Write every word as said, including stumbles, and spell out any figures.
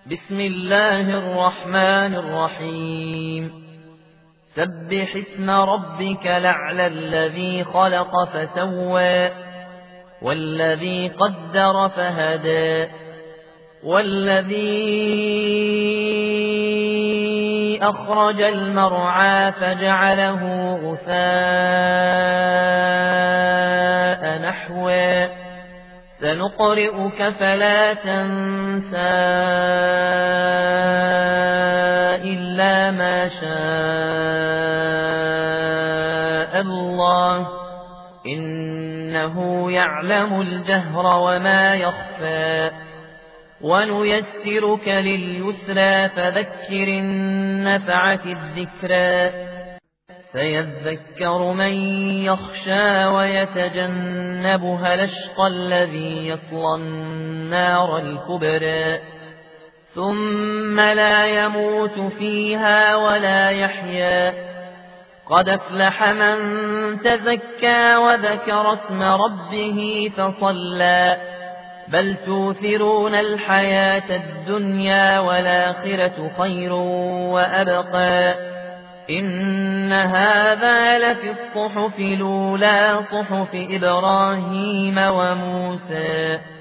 بسم الله الرحمن الرحيم سبح اسم ربك الأعلى الذي خلق فسوى والذي قدر فهدى والذي أخرج المرعى فجعله غثاء نحوا سنقرئك فلا تنسى إلا ما شاء الله إنه يعلم الجهر وما يخفى ونيسرك لليسرى فذكر النفعة الذكرى سيذكر من يخشى ويتجنبها الأشقى الذي يصلى النار الكبرى ثم لا يموت فيها ولا يحيا قد أفلح من تزكى وذكر اسم ربه فصلى بل توثرون الحياة الدنيا والآخرة خير وأبقى إن هذا لفي الصحف الأولى صحف إبراهيم وموسى